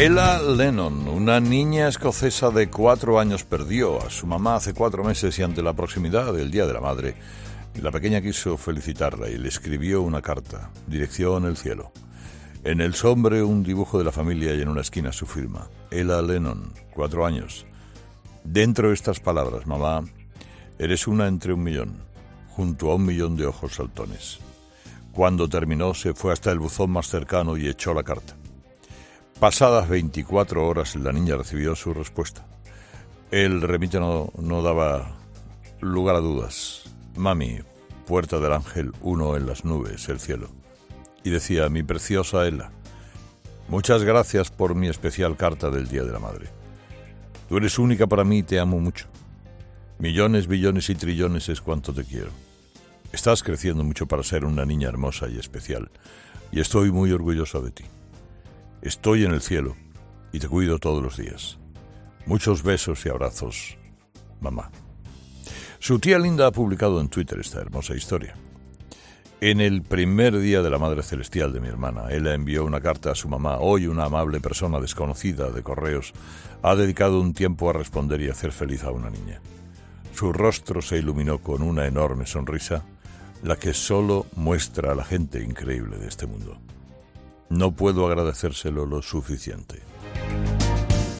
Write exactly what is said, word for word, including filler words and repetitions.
Ella Lennon, una niña escocesa de cuatro años, perdió a su mamá hace cuatro meses y ante la proximidad del Día de la Madre, la pequeña quiso felicitarla y le escribió una carta, dirección el cielo. En el sobre un dibujo de la familia y en una esquina su firma. Ella Lennon, cuatro años. Dentro estas palabras: mamá, eres una entre un millón, junto a un millón de ojos saltones. Cuando terminó, se fue hasta el buzón más cercano y echó la carta. Pasadas veinticuatro horas, la niña recibió su respuesta. El remite no, no daba lugar a dudas. Mami, puerta del ángel, uno en las nubes, el cielo. Y decía: mi preciosa Ella, muchas gracias por mi especial carta del Día de la Madre. Tú eres única para mí y te amo mucho. Millones, billones y trillones es cuanto te quiero. Estás creciendo mucho para ser una niña hermosa y especial, y estoy muy orgullosa de ti. Estoy en el cielo y te cuido todos los días. Muchos besos y abrazos, mamá. Su tía Linda ha publicado en Twitter esta hermosa historia. En el primer día de la Madre Celestial de mi hermana, ella envió una carta a su mamá. Hoy una amable persona desconocida de correos ha dedicado un tiempo a responder y hacer feliz a una niña. Su rostro se iluminó con una enorme sonrisa, la que solo muestra a la gente increíble de este mundo. No puedo agradecérselo lo suficiente.